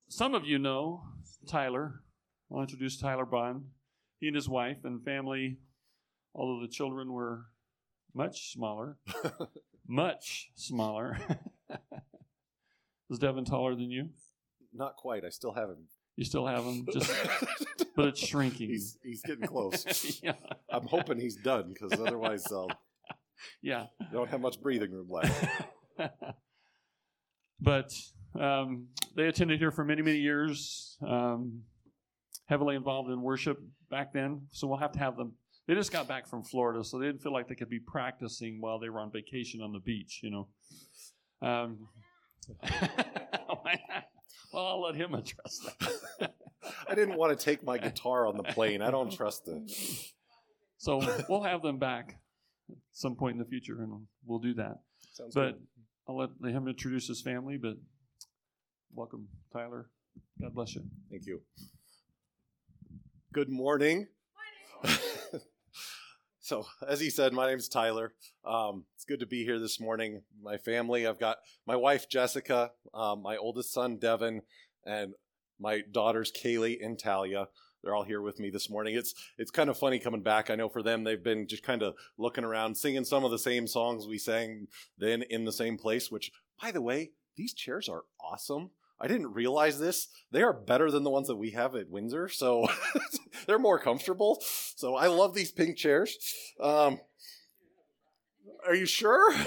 Some of you know Tyler. I'll introduce Tyler Bond. He and his wife and family, although the children were much smaller, much smaller. Is Devin taller than you? Not quite. I still have him. You still have him, but it's shrinking. He's getting close. Yeah. I'm hoping he's done because otherwise yeah, don't have much breathing room left. But they attended here for many, many years, heavily involved in worship back then. So we'll have to have them. They just got back from Florida, so they didn't feel like they could be practicing while they were on vacation on the beach, you know. Well, I'll let him address that. I didn't want to take my guitar on the plane. I don't trust it. So we'll have them back at some point in the future, and we'll do that. Sounds but good. I'll let him introduce his family, but welcome, Tyler. God bless you. Thank you. Good morning. So, as he said, my name's Tyler. It's good to be here this morning. My family, I've got my wife, Jessica, my oldest son, Devin, and my daughters, Kaylee and Talia. They're all here with me this morning. It's kind of funny coming back. I know for them, they've been just kind of looking around, singing some of the same songs we sang then in the same place, which, by the way, these chairs are awesome. I didn't realize this. They are better than the ones that we have at Windsor, so they're more comfortable. So I love these pink chairs. Are you sure?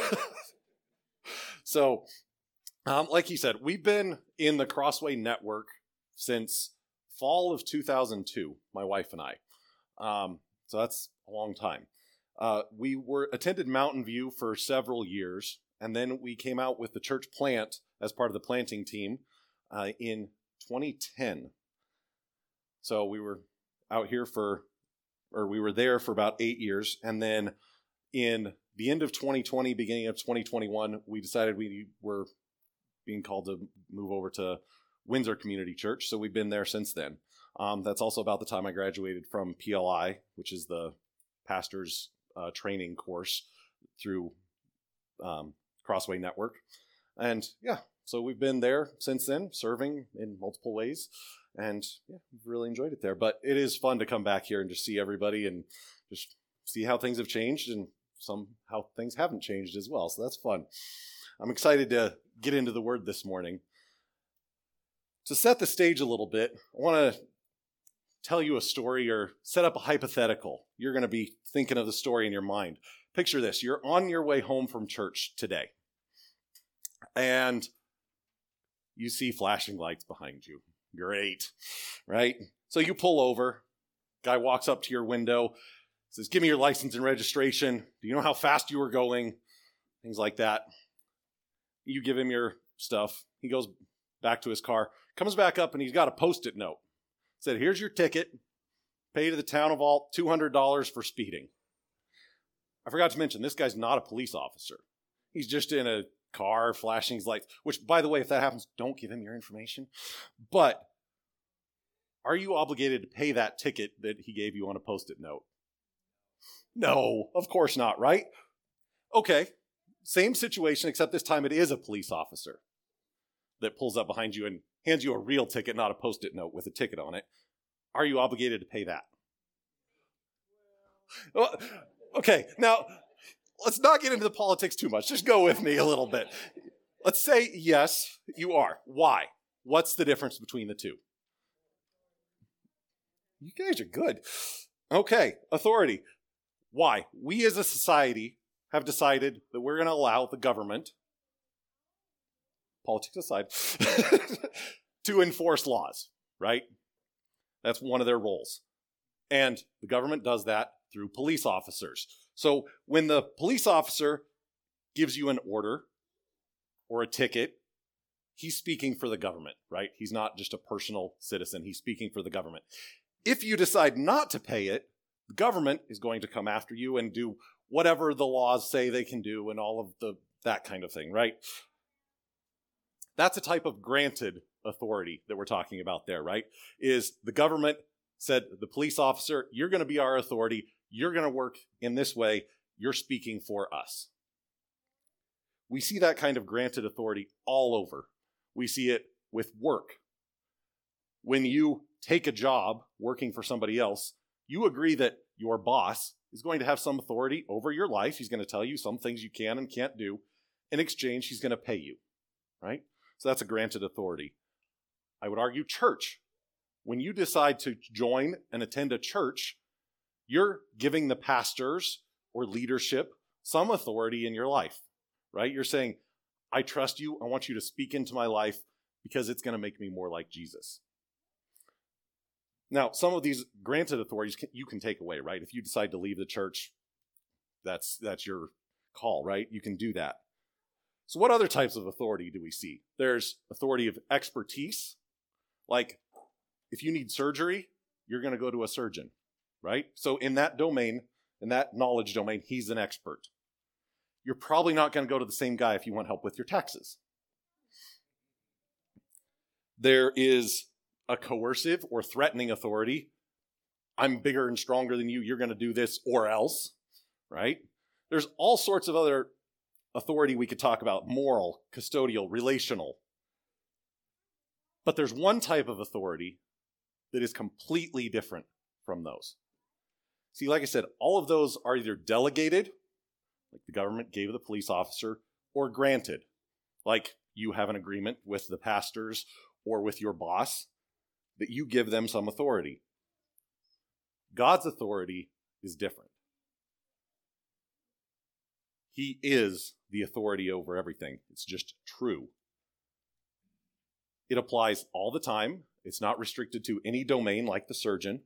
So, like he said, we've been in the Crossway Network since fall of 2002, my wife and I. So that's a long time. We attended Mountain View for several years, and then we came out with the church plant as part of the planting team in 2010. So we were out here we were there for about 8 years, and then in the end of 2020, beginning of 2021, we decided we were being called to move over to Windsor Community Church, so we've been there since then. That's also about the time I graduated from PLI, which is the pastor's training course through Crossway Network. And yeah, so we've been there since then, serving in multiple ways, and yeah, we've really enjoyed it there. But it is fun to come back here and just see everybody and just see how things have changed and how things haven't changed as well. So that's fun. I'm excited to get into the Word this morning. To set the stage a little bit, I want to tell you a story or set up a hypothetical. You're going to be thinking of the story in your mind. Picture this. You're on your way home from church today, and you see flashing lights behind you. Great, right? So you pull over. Guy walks up to your window, says, "Give me your license and registration. Do you know how fast you were going?" Things like that. You give him your stuff. He goes back to his car, comes back up, and he's got a Post-it note. Said, "Here's your ticket. Pay to the town of Alt $200 for speeding." I forgot to mention, this guy's not a police officer. He's just in a car flashing his lights, which, by the way, if that happens, don't give him your information. But are you obligated to pay that ticket that he gave you on a Post-it note? No, of course not, right? Okay, same situation, except this time it is a police officer that pulls up behind you and hands you a real ticket, not a Post-it note with a ticket on it. Are you obligated to pay that? Well, okay, now let's not get into the politics too much. Just go with me a little bit. Let's say yes, you are. Why? What's the difference between the two? You guys are good. Okay, authority. Why? We as a society have decided that we're going to allow the government, politics aside, to enforce laws, right? That's one of their roles. And the government does that through police officers. So when the police officer gives you an order or a ticket, he's speaking for the government, right? He's not just a personal citizen. He's speaking for the government. If you decide not to pay it, the government is going to come after you and do whatever the laws say they can do and all of that kind of thing, right? That's a type of granted authority that we're talking about there, right? Is the government said, the police officer, you're going to be our authority. You're going to work in this way. You're speaking for us. We see that kind of granted authority all over. We see it with work. when you take a job working for somebody else, you agree that your boss is going to have some authority over your life. He's going to tell you some things you can and can't do. In exchange, he's going to pay you, right? So that's a granted authority. I would argue church. When you decide to join and attend a church, you're giving the pastors or leadership some authority in your life, right? You're saying, I trust you. I want you to speak into my life because it's going to make me more like Jesus. Now, some of these granted authorities you can take away, right? If you decide to leave the church, that's your call, right? You can do that. So what other types of authority do we see? There's authority of expertise. Like, if you need surgery, you're going to go to a surgeon, right? So in that domain, in that knowledge domain, he's an expert. You're probably not going to go to the same guy if you want help with your taxes. There is a coercive or threatening authority. I'm bigger and stronger than you. You're going to do this or else, right? There's all sorts of other authority we could talk about: moral, custodial, relational. But there's one type of authority that is completely different from those. See, like I said, all of those are either delegated, like the government gave the police officer, or granted, like you have an agreement with the pastors or with your boss that you give them some authority. God's authority is different. He is the authority over everything. It's just true. It applies all the time. It's not restricted to any domain like the surgeon.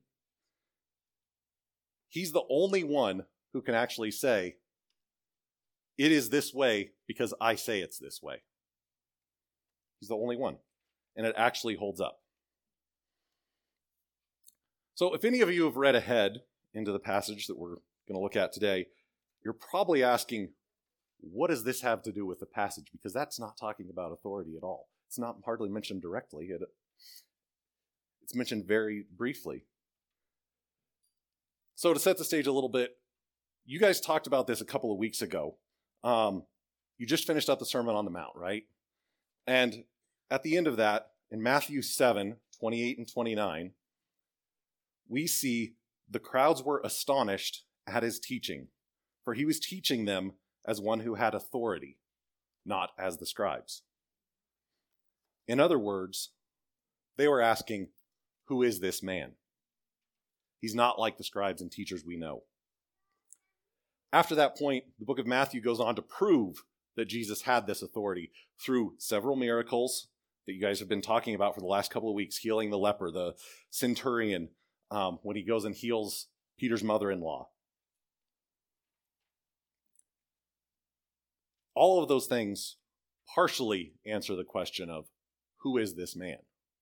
He's the only one who can actually say, it is this way because I say it's this way. He's the only one. And it actually holds up. So if any of you have read ahead into the passage that we're going to look at today, you're probably asking, what does this have to do with the passage? Because that's not talking about authority at all. It's not hardly mentioned directly. It's mentioned very briefly. So to set the stage a little bit, you guys talked about this a couple of weeks ago. You just finished up the Sermon on the Mount, right? And at the end of that, in Matthew 7, 28 and 29, we see the crowds were astonished at his teaching, for he was teaching them as one who had authority, not as the scribes. In other words, they were asking, who is this man? He's not like the scribes and teachers we know. After that point, the book of Matthew goes on to prove that Jesus had this authority through several miracles that you guys have been talking about for the last couple of weeks, healing the leper, the centurion, when he goes and heals Peter's mother-in-law. All of those things partially answer the question of, who is this man?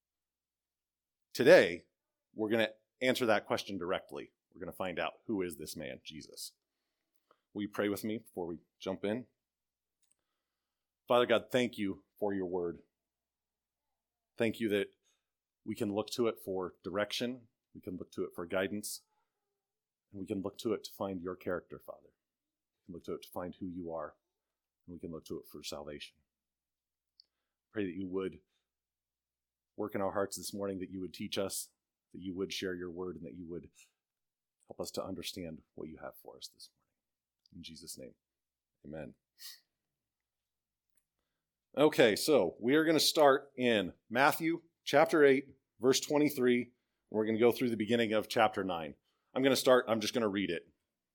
Today, we're going to answer that question directly. We're going to find out, who is this man, Jesus? Will you pray with me before we jump in? Father God, thank you for your word. Thank you that we can look to it for direction, we can look to it for guidance, and we can look to it to find your character, Father. We can look to it to find who you are, and we can look to it for salvation. Pray that you would work in our hearts this morning, that you would teach us, that you would share your word, and that you would help us to understand what you have for us this morning. In Jesus' name, amen. Okay, so we are going to start in Matthew chapter 8, verse 23, and we're going to go through the beginning of chapter 9. I'm just going to read it.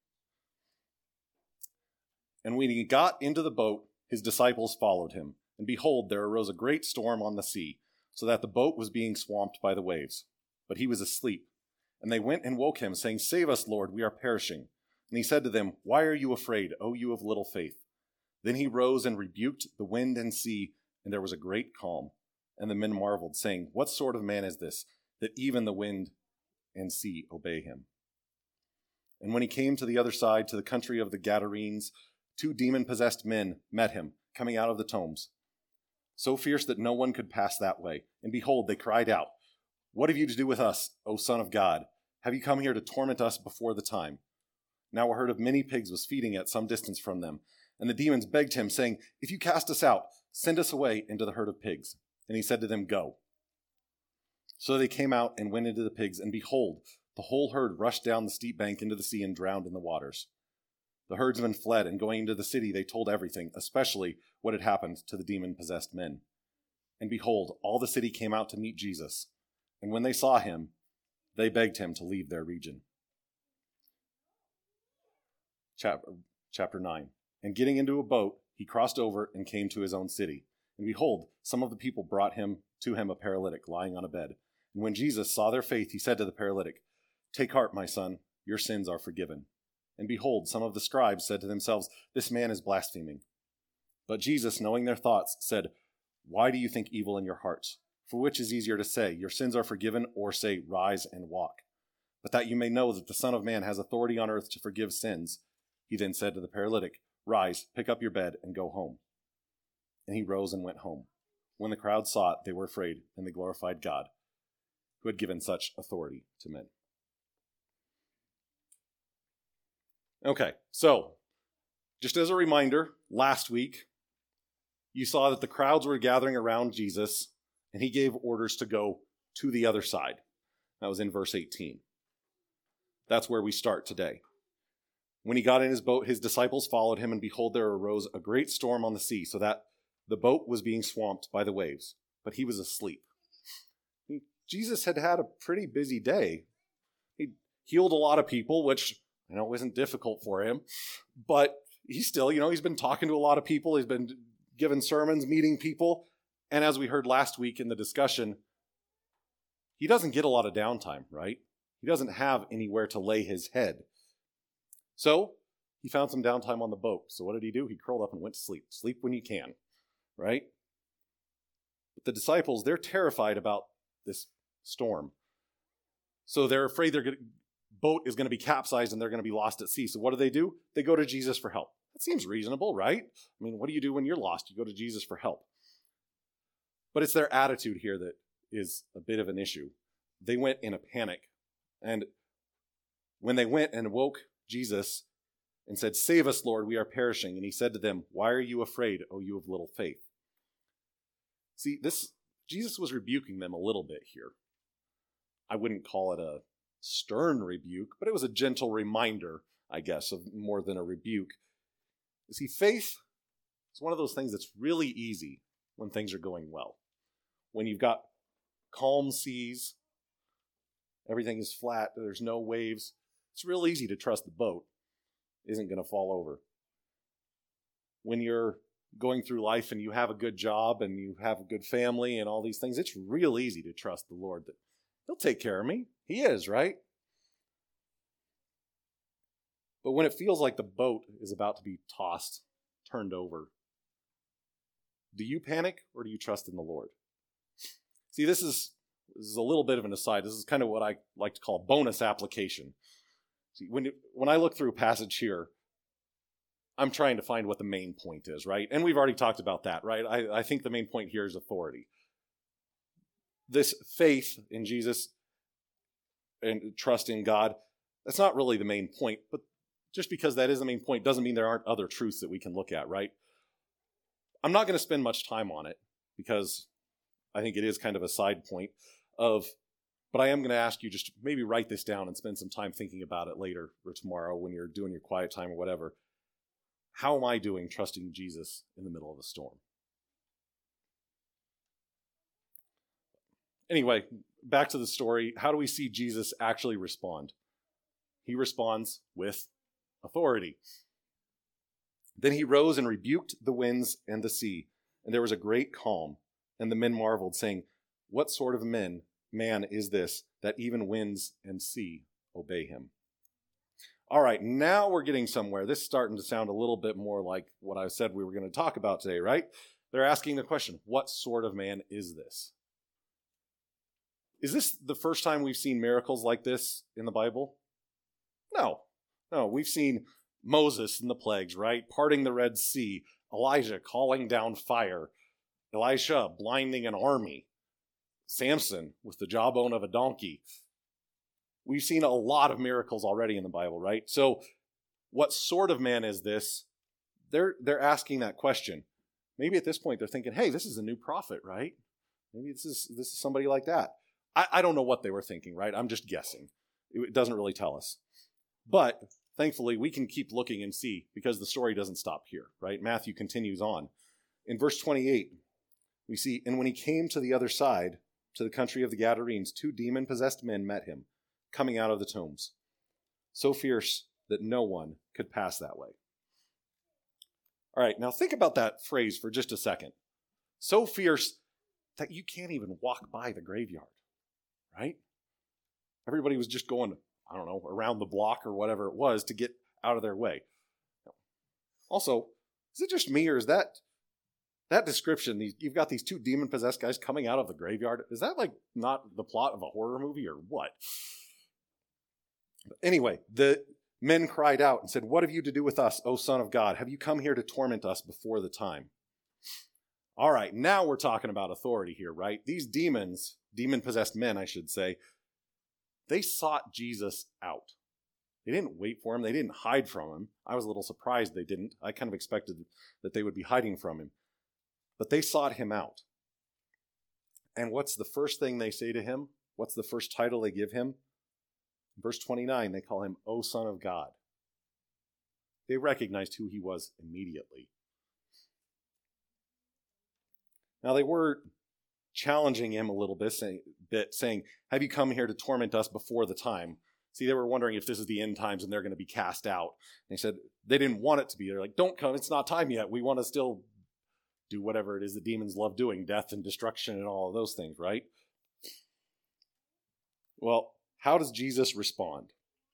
And when he got into the boat, his disciples followed him. And behold, there arose a great storm on the sea, so that the boat was being swamped by the waves. But he was asleep. And they went and woke him, saying, Save us, Lord, we are perishing. And he said to them, Why are you afraid, O you of little faith? Then he rose and rebuked the wind and sea, and there was a great calm. And the men marveled, saying, What sort of man is this, that even the wind and sea obey him? And when he came to the other side, to the country of the Gadarenes, 2 demon-possessed men met him, coming out of the tombs, so fierce that no one could pass that way. And behold, they cried out, What have you to do with us, O Son of God? Have you come here to torment us before the time? Now a herd of many pigs was feeding at some distance from them. And the demons begged him, saying, If you cast us out, send us away into the herd of pigs. And he said to them, Go. So they came out and went into the pigs, and behold, the whole herd rushed down the steep bank into the sea and drowned in the waters. The herdsmen fled, and going into the city, they told everything, especially what had happened to the demon-possessed men. And behold, all the city came out to meet Jesus, and when they saw him, they begged him to leave their region. Chapter 9. And getting into a boat, he crossed over and came to his own city. And behold, some of the people brought to him a paralytic lying on a bed. And when Jesus saw their faith, he said to the paralytic, "Take heart, my son, your sins are forgiven." And behold, some of the scribes said to themselves, "This man is blaspheming." But Jesus, knowing their thoughts, said, "Why do you think evil in your hearts? For which is easier to say, 'Your sins are forgiven,' or say, 'Rise and walk'? But that you may know that the Son of Man has authority on earth to forgive sins." He then said to the paralytic, "Rise, pick up your bed, and go home." And he rose and went home. When the crowd saw it, they were afraid, and they glorified God, who had given such authority to men. Okay, so just as a reminder, last week, you saw that the crowds were gathering around Jesus, and he gave orders to go to the other side. That was in verse 18. That's where we start today. When he got in his boat, his disciples followed him, and behold, there arose a great storm on the sea, so that the boat was being swamped by the waves, but he was asleep. Jesus had had a pretty busy day. He healed a lot of people, which I know isn't difficult for him, but he's still, he's been talking to a lot of people. He's been giving sermons, meeting people. And as we heard last week in the discussion, he doesn't get a lot of downtime, right? He doesn't have anywhere to lay his head. So he found some downtime on the boat. So what did he do? He curled up and went to sleep. Sleep when you can, right? But the disciples, they're terrified about this storm. So they're afraid their boat is going to be capsized and they're going to be lost at sea. So what do? They go to Jesus for help. That seems reasonable, right? I mean, what do you do when you're lost? You go to Jesus for help. But it's their attitude here that is a bit of an issue. They went in a panic. And when they went and woke Jesus and said, "Save us, Lord, we are perishing," and he said to them, "Why are you afraid, O you of little faith?" See, Jesus was rebuking them a little bit here. I wouldn't call it a stern rebuke, but it was a gentle reminder, I guess, of more than a rebuke. You see, faith is one of those things that's really easy when things are going well. When you've got calm seas, everything is flat, there's no waves, it's real easy to trust the boat isn't going to fall over. When you're going through life and you have a good job and you have a good family and all these things, it's real easy to trust the Lord that he'll take care of me. He is, right? But when it feels like the boat is about to be turned over, do you panic or do you trust in the Lord? See, this is a little bit of an aside. This is kind of what I like to call a bonus application. See, when I look through a passage here, I'm trying to find what the main point is, right? And we've already talked about that, right? I think the main point here is authority. This faith in Jesus and trust in God, that's not really the main point, but just because that is the main point doesn't mean there aren't other truths that we can look at, right? I'm not going to spend much time on it because I think it is kind of a side point but I am going to ask you just maybe write this down and spend some time thinking about it later or tomorrow when you're doing your quiet time or whatever. How am I doing trusting Jesus in the middle of a storm? Anyway, back to the story. How do we see Jesus actually respond? He responds with authority. Then he rose and rebuked the winds and the sea, and there was a great calm. And the men marveled, saying, "What sort of man is this, that even winds and sea obey him?" All right, now we're getting somewhere. This is starting to sound a little bit more like what I said we were going to talk about today, right? They're asking the question, what sort of man is this? Is this the first time we've seen miracles like this in the Bible? No, we've seen Moses in the plagues, right? Parting the Red Sea, Elijah calling down fire, Elisha blinding an army, Samson with the jawbone of a donkey. We've seen a lot of miracles already in the Bible, right? So what sort of man is this? They're asking that question. Maybe at this point they're thinking, hey, this is a new prophet, right? Maybe this is somebody like that. I don't know what they were thinking, right? I'm just guessing. It doesn't really tell us. But thankfully, we can keep looking and see, because the story doesn't stop here, right? Matthew continues on. In verse 28, we see, and when he came to the other side, to the country of the Gadarenes, 2 demon-possessed men met him, coming out of the tombs, so fierce that no one could pass that way. All right, now think about that phrase for just a second. So fierce that you can't even walk by the graveyard, right? Everybody was just going, I don't know, around the block or whatever it was to get out of their way. Also, is it just me, or is that description, you've got these 2 demon-possessed guys coming out of the graveyard, is that like not the plot of a horror movie or what? But anyway, the men cried out and said, "What have you to do with us, O Son of God? Have you come here to torment us before the time?" All right, now we're talking about authority here, right? These demon-possessed men, I should say, they sought Jesus out. They didn't wait for him. They didn't hide from him. I was a little surprised they didn't. I kind of expected that they would be hiding from him. But they sought him out. And what's the first thing they say to him? What's the first title they give him? Verse 29, they call him, O Son of God. They recognized who he was immediately. Now they were challenging him a little bit, saying, have you come here to torment us before the time? See, they were wondering if this is the end times and they're going to be cast out. And he said they didn't want it to be. They're like, don't come, it's not time yet. We want to still do whatever it is the demons love doing, death and destruction and all of those things, right? Well, how does Jesus respond?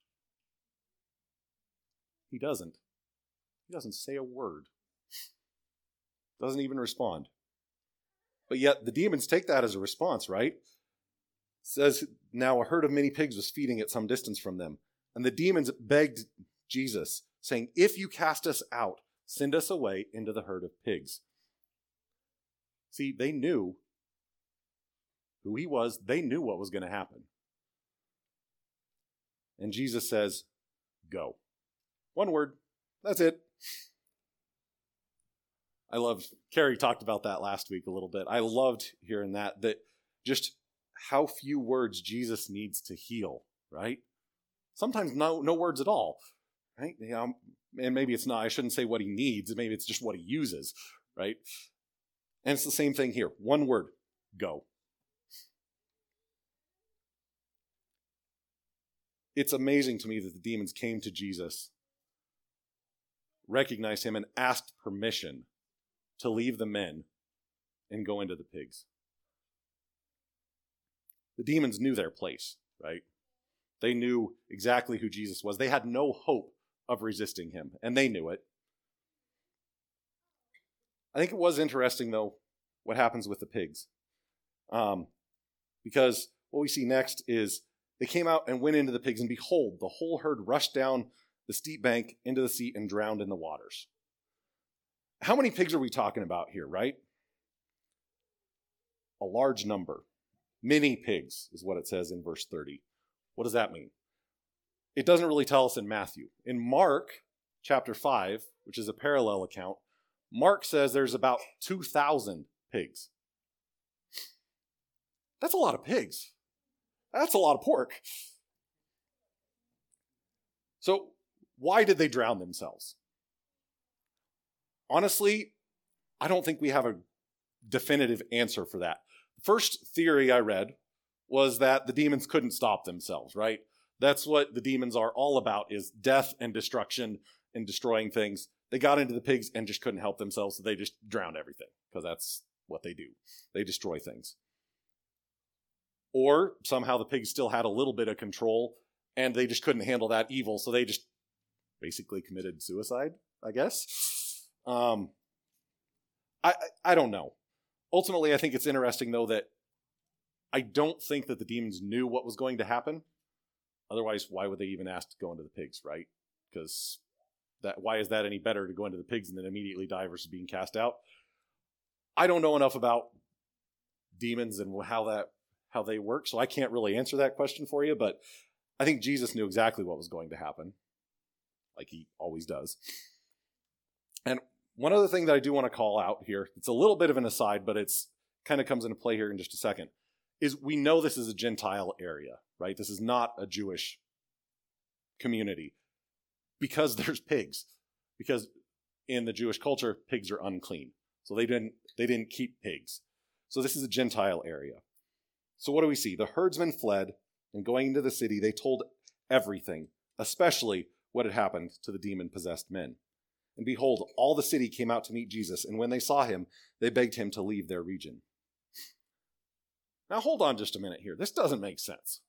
He doesn't. He doesn't say a word. Doesn't even respond. But yet the demons take that as a response, right? It says, now a herd of many pigs was feeding at some distance from them. And the demons begged Jesus, saying, if you cast us out, send us away into the herd of pigs. See, they knew who he was. They knew what was going to happen. And Jesus says, go. One word. That's it. Carrie talked about that last week a little bit. I loved hearing that just how few words Jesus needs to heal, right? Sometimes no words at all, right? And maybe it's not, I shouldn't say what he needs. Maybe it's just what he uses, right? And it's the same thing here. One word, go. It's amazing to me that the demons came to Jesus, recognized him, and asked permission to leave the men and go into the pigs. The demons knew their place, right? They knew exactly who Jesus was. They had no hope of resisting him, and they knew it. I think it was interesting, though, what happens with the pigs. Because what we see next is they came out and went into the pigs, and behold, the whole herd rushed down the steep bank into the sea and drowned in the waters. How many pigs are we talking about here, right? A large number. Many pigs is what it says in verse 30. What does that mean? It doesn't really tell us in Matthew. In Mark chapter 5, which is a parallel account, Mark says there's about 2,000 pigs. That's a lot of pigs. That's a lot of pork. So why did they drown themselves? Honestly, I don't think we have a definitive answer for that. The first theory I read was that the demons couldn't stop themselves, right? That's what the demons are all about, is death and destruction and destroying things. They got into the pigs and just couldn't help themselves, so they just drowned everything, because that's what they do. They destroy things. Or somehow the pigs still had a little bit of control, and they just couldn't handle that evil, so they just basically committed suicide, I guess. I don't know. Ultimately, I think it's interesting, though, that I don't think that the demons knew what was going to happen. Otherwise, why would they even ask to go into the pigs, right? Because why is that any better, to go into the pigs and then immediately die versus being cast out? I don't know enough about demons and how they work, so I can't really answer that question for you, but I think Jesus knew exactly what was going to happen, like he always does. And one other thing that I do want to call out here, it's a little bit of an aside, but it's kind of comes into play here in just a second, is we know this is a Gentile area, right? This is not a Jewish community because there's pigs. Because in the Jewish culture, pigs are unclean. So they didn't keep pigs. So this is a Gentile area. So what do we see? The herdsmen fled, and going into the city, they told everything, especially what had happened to the demon-possessed men. And behold, all the city came out to meet Jesus, and when they saw him, they begged him to leave their region. Now hold on just a minute here. This doesn't make sense.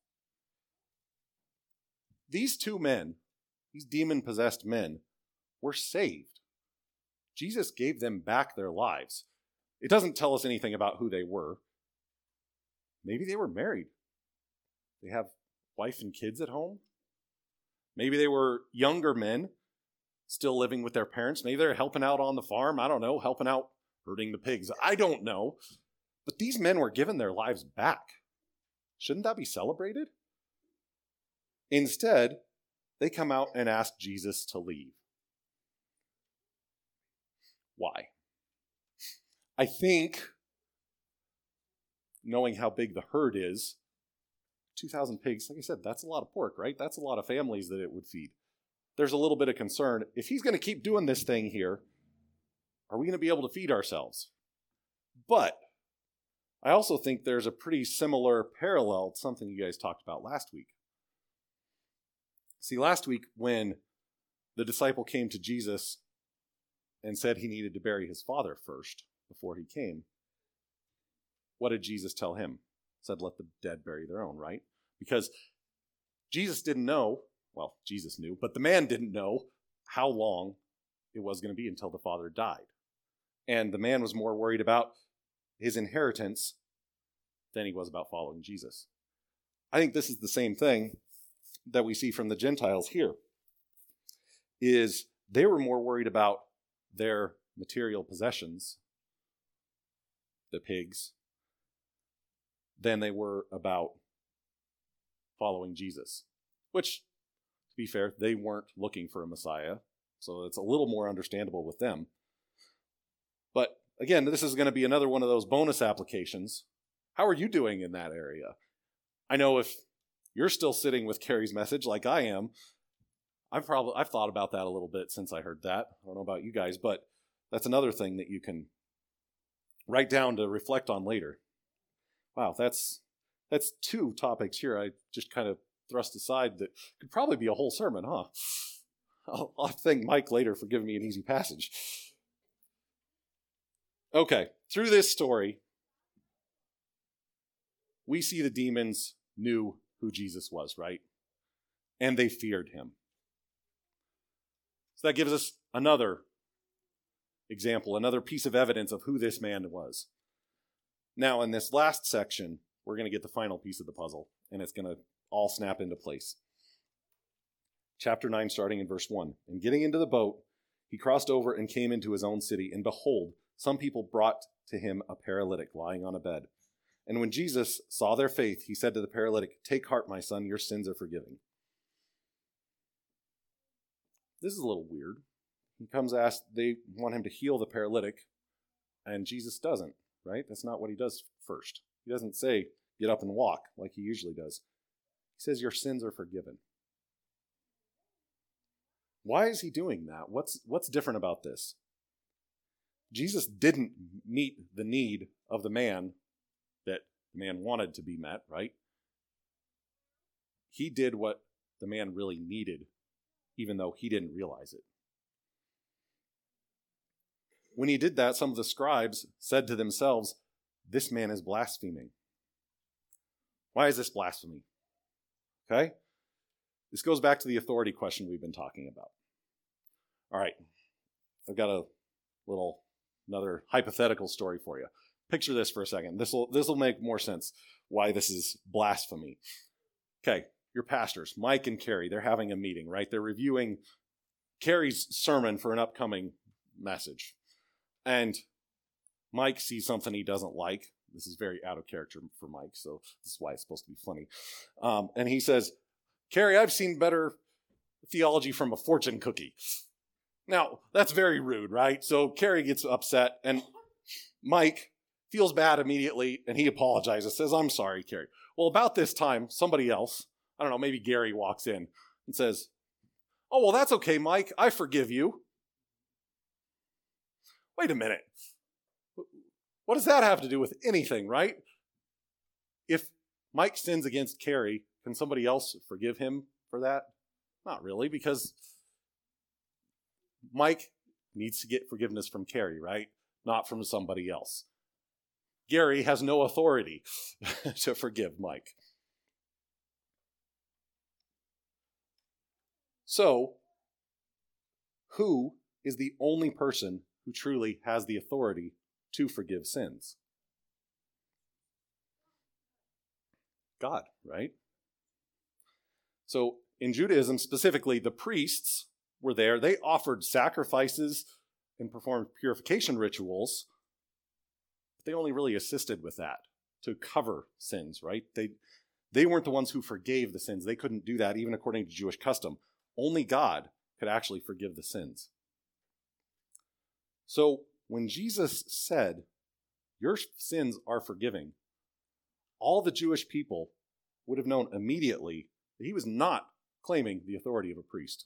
These two men, these demon-possessed men, were saved. Jesus gave them back their lives. It doesn't tell us anything about who they were. Maybe they were married. They have wife and kids at home. Maybe they were younger men still living with their parents. Maybe they're helping out on the farm. I don't know, helping out herding the pigs. I don't know. But these men were given their lives back. Shouldn't that be celebrated? Instead, they come out and ask Jesus to leave. Why? I think, knowing how big the herd is, 2,000 pigs, like I said, that's a lot of pork, right? That's a lot of families that it would feed. There's a little bit of concern. If he's going to keep doing this thing here, are we going to be able to feed ourselves? But I also think there's a pretty similar parallel to something you guys talked about last week. See, last week when the disciple came to Jesus and said he needed to bury his father first before he came, what did Jesus tell him? He said, let the dead bury their own, right? Because Jesus didn't know, well, Jesus knew, but the man didn't know how long it was going to be until the father died. And the man was more worried about his inheritance than he was about following Jesus. I think this is the same thing that we see from the Gentiles here, is they were more worried about their material possessions, the pigs, than they were about following Jesus. Which, to be fair, they weren't looking for a Messiah, so it's a little more understandable with them. But again, this is going to be another one of those bonus applications. How are you doing in that area? I know if you're still sitting with Carrie's message like I am, I've thought about that a little bit since I heard that. I don't know about you guys, but that's another thing that you can write down to reflect on later. Wow, that's two topics here I just kind of thrust aside that could probably be a whole sermon, huh? I'll have to thank Mike later for giving me an easy passage. Okay, through this story, we see the demons knew who Jesus was, right? And they feared him. So that gives us another example, another piece of evidence of who this man was. Now, in this last section, we're going to get the final piece of the puzzle, and it's going to all snap into place. Chapter 9, starting in verse 1. And getting into the boat, he crossed over and came into his own city, and behold, some people brought to him a paralytic lying on a bed. And when Jesus saw their faith, he said to the paralytic, "Take heart, my son, your sins are forgiven." This is a little weird. He comes ask, they want him to heal the paralytic, and Jesus doesn't, right? That's not what he does first. He doesn't say, get up and walk like he usually does. He says, your sins are forgiven. Why is he doing that? What's different about this? Jesus didn't meet the need of the man that the man wanted to be met, right? He did what the man really needed, even though he didn't realize it. When he did that, some of the scribes said to themselves, this man is blaspheming. Why is this blasphemy? Okay? This goes back to the authority question we've been talking about. All right. I've got another hypothetical story for you. Picture this for a second. This will make more sense why this is blasphemy. Okay, your pastors, Mike and Carrie, they're having a meeting, right? They're reviewing Carrie's sermon for an upcoming message. And Mike sees something he doesn't like. This is very out of character for Mike, so this is why it's supposed to be funny. And he says, Carrie, I've seen better theology from a fortune cookie. Now, that's very rude, right? So Carrie gets upset, and Mike feels bad immediately, and he apologizes, says, I'm sorry, Carrie. Well, about this time, somebody else, I don't know, maybe Gary walks in and says, oh, well, that's okay, Mike. I forgive you. Wait a minute. What does that have to do with anything, right? If Mike sins against Carrie, can somebody else forgive him for that? Not really, because Mike needs to get forgiveness from Carrie, right? Not from somebody else. Gary has no authority to forgive Mike. So, who is the only person who truly has the authority to forgive sins? God, right? So, in Judaism specifically, the priests were there. They offered sacrifices and performed purification rituals. But they only really assisted with that to cover sins, right? They weren't the ones who forgave the sins. They couldn't do that even according to Jewish custom. Only God could actually forgive the sins. So when Jesus said, your sins are forgiven, all the Jewish people would have known immediately that he was not claiming the authority of a priest.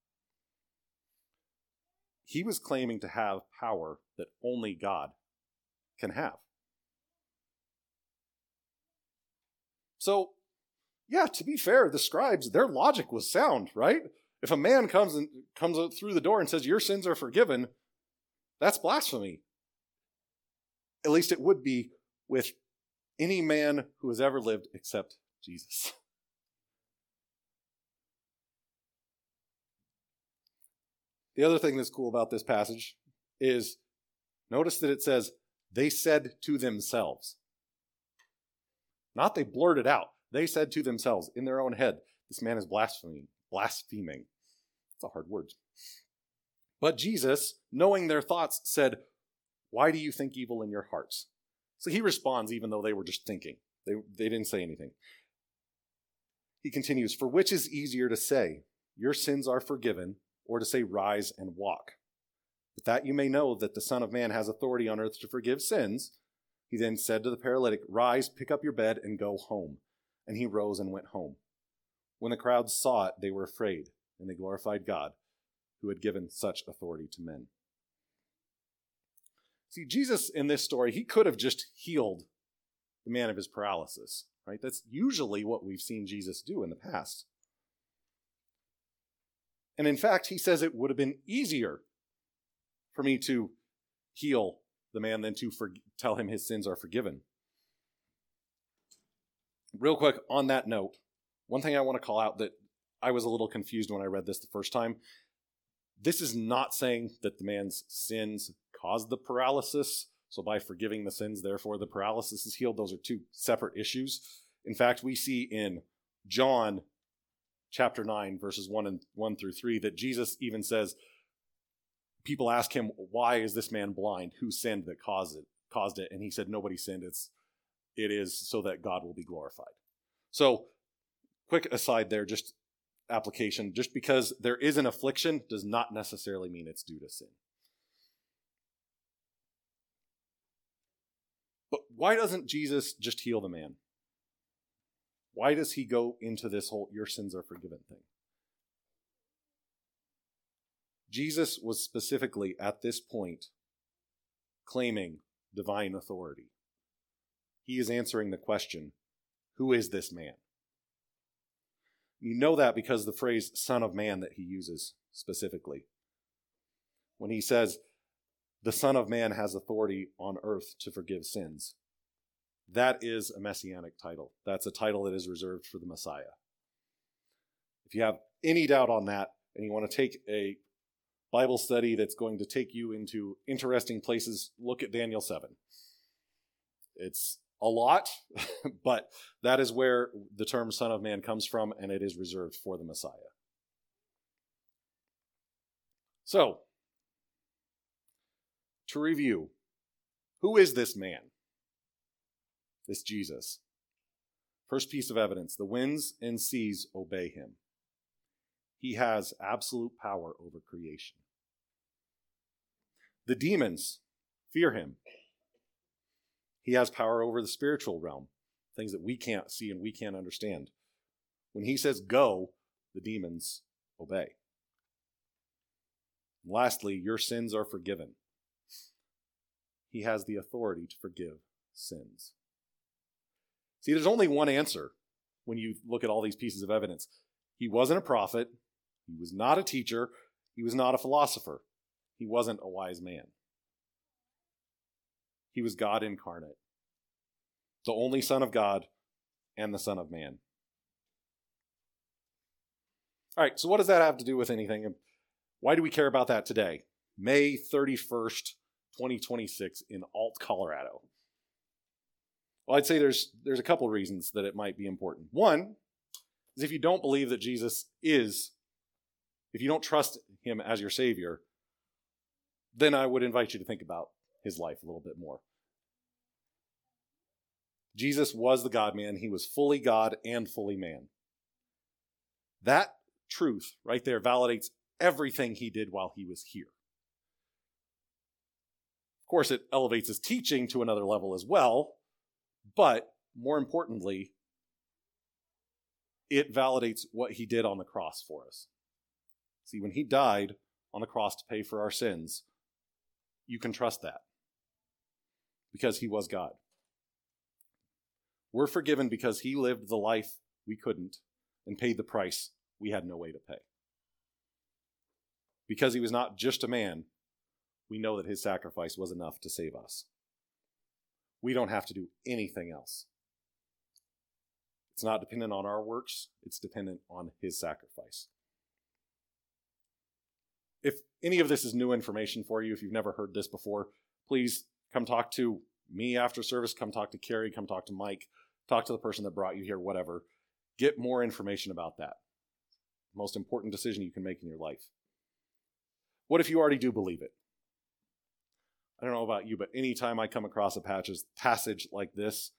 He was claiming to have power that only God can have. So, yeah, to be fair, the scribes, their logic was sound, right? If a man comes through the door and says, your sins are forgiven, that's blasphemy. At least it would be with any man who has ever lived except Jesus. The other thing that's cool about this passage is, notice that it says, they said to themselves. Not they blurted out. They said to themselves in their own head, this man is blaspheming. It's a hard word. But Jesus, knowing their thoughts, said, why do you think evil in your hearts? So he responds even though they were just thinking. They didn't say anything. He continues, for which is easier to say, your sins are forgiven, or to say, rise and walk? But that you may know that the Son of Man has authority on earth to forgive sins. He then said to the paralytic, rise, pick up your bed, and go home. And he rose and went home. When the crowds saw it, they were afraid, and they glorified God, who had given such authority to men. See, Jesus in this story, he could have just healed the man of his paralysis, right? That's usually what we've seen Jesus do in the past. And in fact, he says it would have been easier for me to heal the man than to tell him his sins are forgiven. Real quick, on that note, one thing I want to call out that I was a little confused when I read this the first time. This is not saying that the man's sins caused the paralysis. So by forgiving the sins, therefore the paralysis is healed. Those are two separate issues. In fact, we see in John chapter 9, verses 1 through 3, that Jesus even says, people ask him, why is this man blind? Who sinned that caused it? And he said, nobody sinned. It is so that God will be glorified. So, quick aside there, just application. Just because there is an affliction does not necessarily mean it's due to sin. But why doesn't Jesus just heal the man? Why does he go into this whole your sins are forgiven thing? Jesus was specifically at this point claiming divine authority. He is answering the question, who is this man? You know that because the phrase Son of Man that he uses specifically. When he says, the Son of Man has authority on earth to forgive sins. That is a messianic title. That's a title that is reserved for the Messiah. If you have any doubt on that, and you want to take a Bible study that's going to take you into interesting places, look at Daniel 7. It's a lot, but that is where the term Son of Man comes from, and it is reserved for the Messiah. So, to review, who is this man? This Jesus. First piece of evidence, the winds and seas obey him. He has absolute power over creation. The demons fear him. He has power over the spiritual realm, things that we can't see and we can't understand. When he says go, the demons obey. And lastly, your sins are forgiven. He has the authority to forgive sins. See, there's only one answer when you look at all these pieces of evidence. He wasn't a prophet. He was not a teacher. He was not a philosopher. He wasn't a wise man. He was God incarnate, the only Son of God and the Son of Man. All right, so what does that have to do with anything? Why do we care about that today? May 31st, 2026 in Alt, Colorado. Well, I'd say there's a couple reasons that it might be important. One is if you don't believe that Jesus is, if you don't trust him as your Savior, then I would invite you to think about his life a little bit more. Jesus was the God-man. He was fully God and fully man. That truth right there validates everything he did while he was here. Of course, it elevates his teaching to another level as well, but more importantly, it validates what he did on the cross for us. See, when he died on the cross to pay for our sins, you can trust that because he was God. We're forgiven because he lived the life we couldn't and paid the price we had no way to pay. Because he was not just a man, we know that his sacrifice was enough to save us. We don't have to do anything else. It's not dependent on our works, it's dependent on his sacrifice. If any of this is new information for you, if you've never heard this before, please come talk to me after service, come talk to Carrie, come talk to Mike, talk to the person that brought you here, whatever. Get more information about that. Most important decision you can make in your life. What if you already do believe it? I don't know about you, but anytime I come across a passage like this,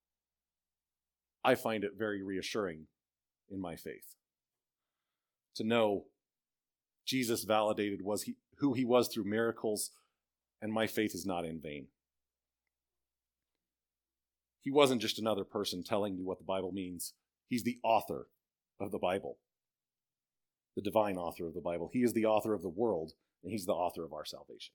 I find it very reassuring in my faith. To know Jesus validated who he was through miracles, and my faith is not in vain. He wasn't just another person telling me what the Bible means. He's the author of the Bible, the divine author of the Bible. He is the author of the world, and he's the author of our salvation.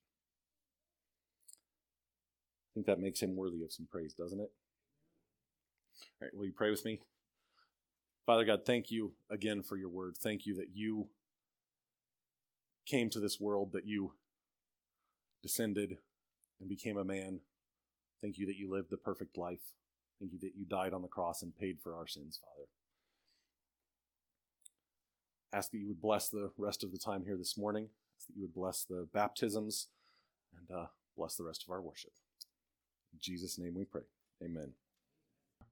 I think that makes him worthy of some praise, doesn't it? All right, will you pray with me? Father God, thank you again for your word. Thank you that you came to this world, that you descended and became a man. Thank you that you lived the perfect life. Thank you that you died on the cross and paid for our sins, Father. Ask that you would bless the rest of the time here this morning. Ask that you would bless the baptisms and bless the rest of our worship. In Jesus' name we pray. Amen.